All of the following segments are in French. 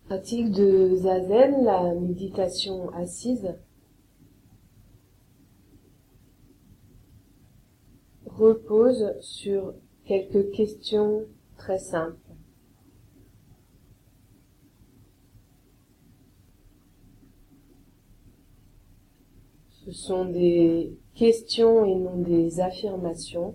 Pratique de Zazen, la méditation assise, repose sur quelques questions très simples. Ce sont des questions et non des affirmations.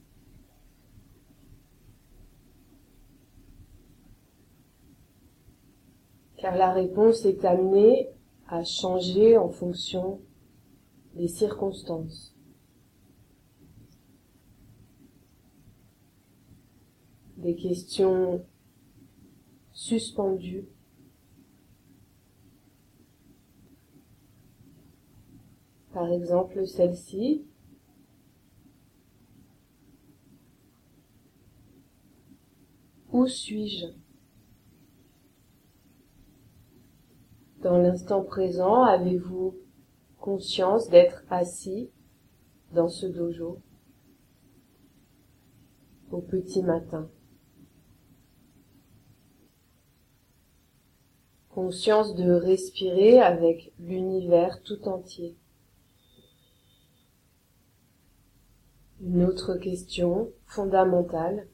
Car la réponse est amenée à changer en fonction des circonstances. Des questions suspendues, par exemple celle-ci. Où suis-je? Dans l'instant présent, avez-vous conscience d'être assis dans ce dojo au petit matin? Conscience de respirer avec l'univers tout entier. Une autre question fondamentale.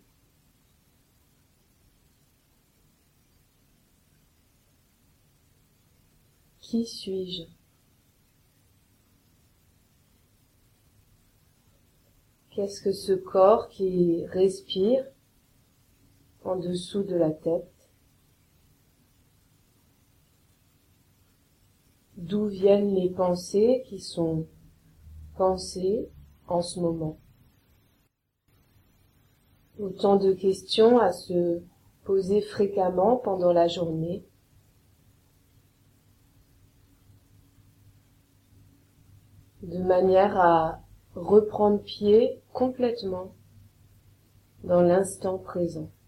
Qui suis-je? Qu'est-ce que ce corps qui respire en dessous de la tête? D'où viennent les pensées qui sont pensées en ce moment? Autant de questions à se poser fréquemment pendant la journée. De manière à reprendre pied complètement dans l'instant présent.